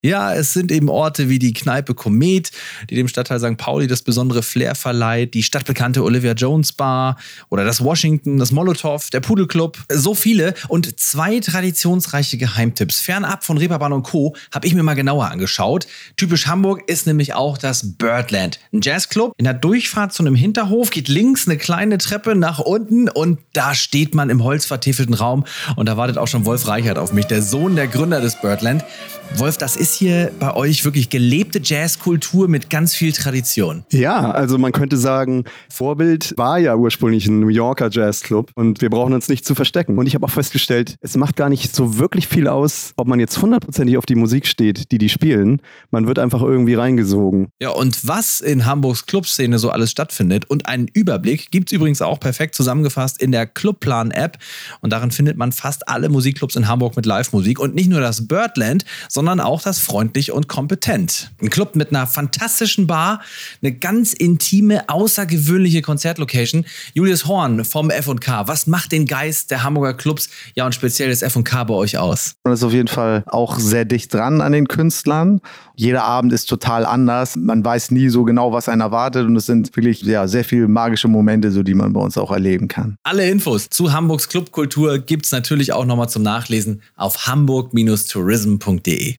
Ja, es sind eben Orte wie die Kneipe Komet, die dem Stadtteil St. Pauli das besondere Flair verleiht, die stadtbekannte Olivia Jones Bar oder das Washington, das Molotow, der Pudelclub. So viele und 2 traditionsreiche Geheimtipps. Fernab von Reeperbahn und Co. habe ich mir mal genauer angeschaut. Typisch Hamburg ist nämlich auch das Birdland. Ein Jazzclub in der Durchfahrt zu einem Hinterhof, geht links eine kleine Treppe nach unten und da steht man im holzvertäfelten Raum und da wartet auch schon Wolf Reichert auf mich, der Sohn der Gründer des Birdland. Wolf, das ist hier bei euch wirklich gelebte Jazzkultur mit ganz viel Tradition. Ja, also man könnte sagen, Vorbild war ja ursprünglich ein New Yorker Jazzclub und wir brauchen uns nicht zu verstecken. Und ich habe auch festgestellt, es macht gar nicht so wirklich viel aus, ob man jetzt 100% auf die Musik steht, die spielen. Man wird einfach irgendwie reingesogen. Ja, und was in Hamburgs Clubszene so alles stattfindet und einen Überblick gibt's übrigens auch perfekt zusammengefasst in der Clubplan-App. Und darin findet man fast alle Musikclubs in Hamburg mit Live-Musik und nicht nur das Birdland, sondern auch das Freundlich und Kompetent. Ein Club mit einer fantastischen Bar, eine ganz intime, außergewöhnliche Konzertlocation. Julius Horn vom F&K, was macht den Geist der Hamburger Clubs, ja und speziell des F&K bei euch aus? Man ist auf jeden Fall auch sehr dicht dran an den Künstlern. Jeder Abend ist total anders. Man weiß nie so genau, was einen erwartet und es sind wirklich sehr viele magische Momente, so die man bei uns auch erleben kann. Alle Infos zu Hamburgs Clubkultur gibt's natürlich auch nochmal zum Nachlesen auf hamburg-tourism.de.